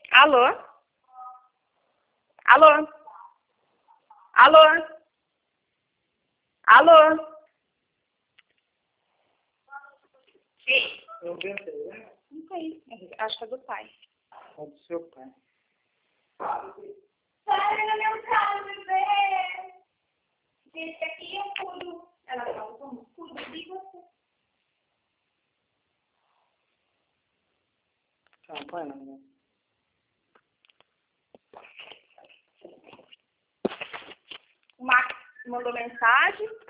Alô? Alô? Alô? Alô? Ei. Eu pensei, né? Não sei. Acho que é do pai. É do seu pai. Sai no meu carro, bebê! Esse aqui eu cuido. Ela fala, como? Cuido de você. Tá, põe não, né? O Max mandou mensagem.